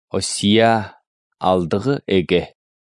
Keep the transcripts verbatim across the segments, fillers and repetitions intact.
Осия алдығы эге.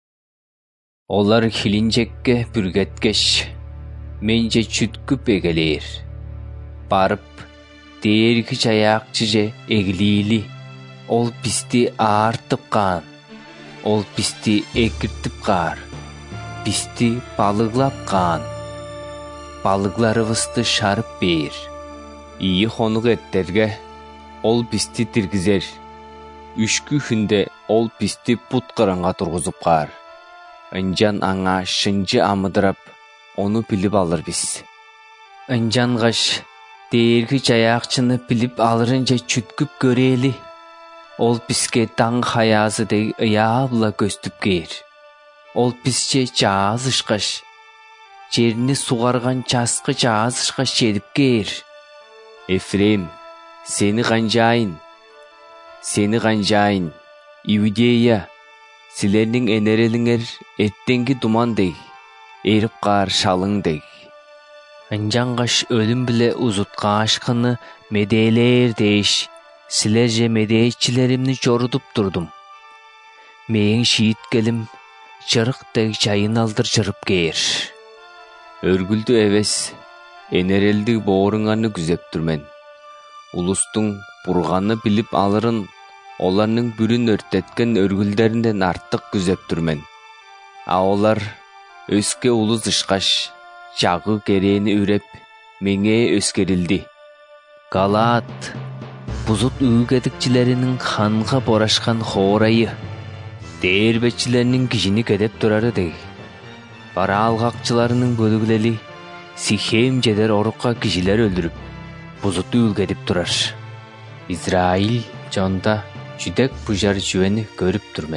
Олар хилинжекке бүргеткеш, менже чүткүп эгелер. Барып, дээрги чаяакчыже эгилили, ол бисти аартып каан, ол бисти экиртип каар, бисти балыглап каан, балыгларыбызды шарып бээр. Ийи хонук эттерге, ол бисти тиргизер. Үшкү хүнде ол бисти пут кыраңга тургузуп каар. Ынжан аңа шынжы амыдырап, onu билип алыр биз. Ынжангаш дээрги чаяакчыны билип алырынча чүткүп көрели. Ол бизге таң хаязыдей ыябла көстүп кээр. Ол бизче чаазышкаш, жерни сугарган часкы чаазышкаш чедип кээр. Эфрем, сени канжайын, сени канжайын, Иудея, силернин энерелиңер эттенги думандей, эрип каар шалыңдей. Ынжангаш өлүм биле узуткаашкыны медейлер дейиш, силер же медейчилеримни жорудуп турдум. Мээң шииткелим чырыктей чайын алдыр чырып кээр. Өргүлдү эвес, энерелди бооруңаны күзеп турмен. Улустуң бурганы билип алырын, оларның бүрін өртеткен өргүлдеринден артык күзеп турмен. А олар өске улус ышкаш, жагы керени үреп, меңе өскерилди. Галаат, бузут үүгедикчилеринин ханга борашкан хоорайы, дээрбечилеринин кишини кедеп турары дей. Бара алгакчыларынын бөлүгүлели, Сихем жедер орукка кишилер өлдүрүп, бузут үүгедип турар. Израиль жонда жүдек пужар жүйени көрүп турмен.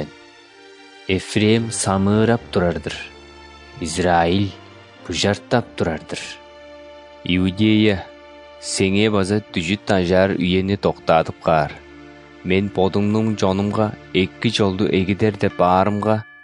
Эфрем самырап турардыр. Израиль пужартап турардыр. Иудея, сеңе база түжүт ажар үйени токтатып каар. Мен подуңнуң жонумга эки жолду эгидер деп баарымга